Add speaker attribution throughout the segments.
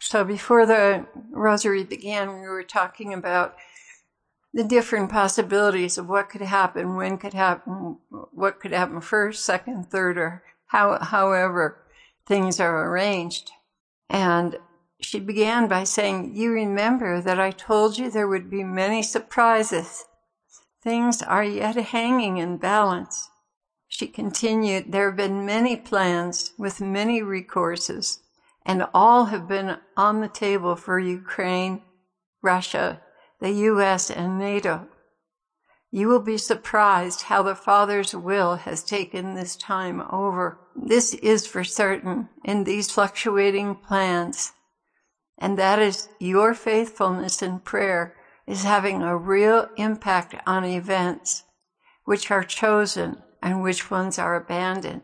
Speaker 1: So before the rosary began, we were talking about the different possibilities of what could happen, when could happen, what could happen first, second, third, or however things are arranged. And she began by saying, you remember that I told you there would be many surprises. Things are yet hanging in balance. She continued, there have been many plans with many recourses, and all have been on the table for Ukraine, Russia, the U.S., and NATO. You will be surprised how the Father's will has taken this time over. This is for certain in these fluctuating plans, and that is your faithfulness in prayer is having a real impact on events, which are chosen and which ones are abandoned.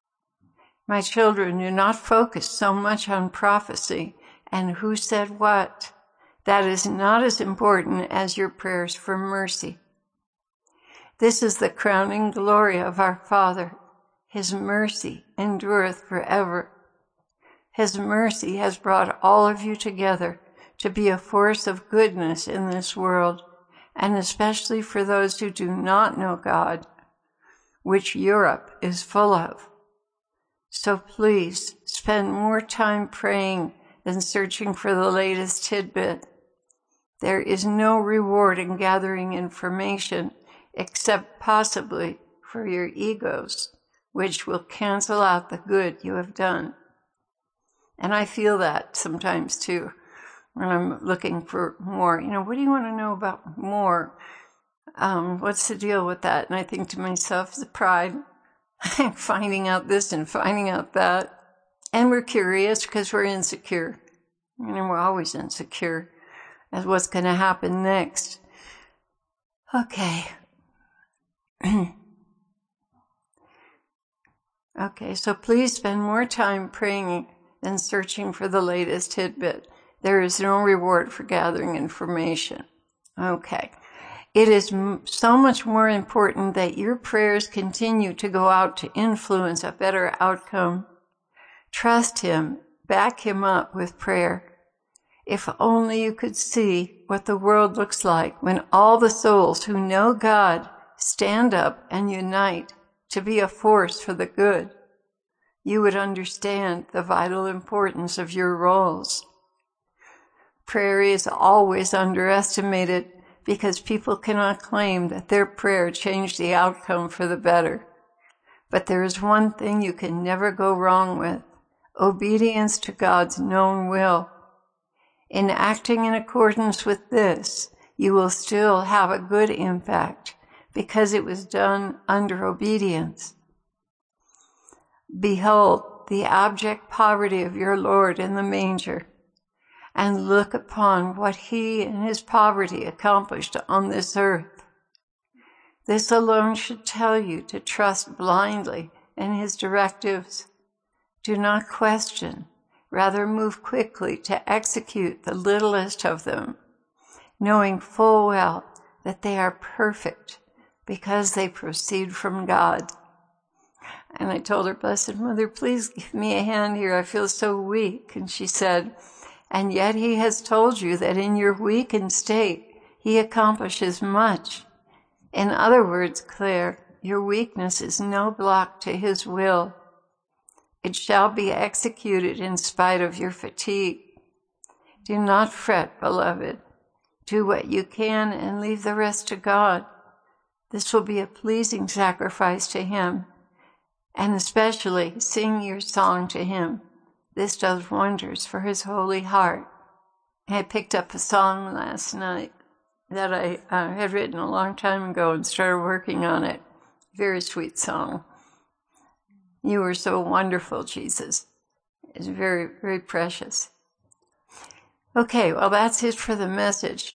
Speaker 1: My children, do not focus so much on prophecy and who said what. That is not as important as your prayers for mercy. This is the crowning glory of our Father. His mercy endureth forever. His mercy has brought all of you together to be a force of goodness in this world, and especially for those who do not know God, which Europe is full of. So please spend more time praying than searching for the latest tidbit. There is no reward in gathering information except possibly for your egos, which will cancel out the good you have done. And I feel that sometimes too when I'm looking for more. What do you want to know about more? What's the deal with that? And I think to myself, the pride, finding out this and finding out that. And we're curious because we're insecure. We're always insecure as what's going to happen next. Okay. Okay, so please spend more time praying than searching for the latest tidbit. There is no reward for gathering information. Okay. It is so much more important that your prayers continue to go out to influence a better outcome. Trust Him. Back Him up with prayer. If only you could see what the world looks like when all the souls who know God stand up and unite to be a force for the good, you would understand the vital importance of your roles. Prayer is always underestimated because people cannot claim that their prayer changed the outcome for the better. But there is one thing you can never go wrong with: obedience to God's known will. In acting in accordance with this, you will still have a good impact because it was done under obedience. Behold the abject poverty of your Lord in the manger, and look upon what He in His poverty accomplished on this earth. This alone should tell you to trust blindly in His directives. Do not question, rather move quickly to execute the littlest of them, knowing full well that they are perfect because they proceed from God. And I told her, Blessed Mother, please give me a hand here. I feel so weak. And she said, and yet He has told you that in your weakened state, He accomplishes much. In other words, Claire, your weakness is no block to His will. It shall be executed in spite of your fatigue. Do not fret, beloved. Do what you can and leave the rest to God. This will be a pleasing sacrifice to Him. And especially sing your song to Him. This does wonders for His holy heart. I picked up a song last night that I had written a long time ago and started working on it. Very sweet song. You are so wonderful, Jesus. It's very, very precious. Okay, well, that's it for the message.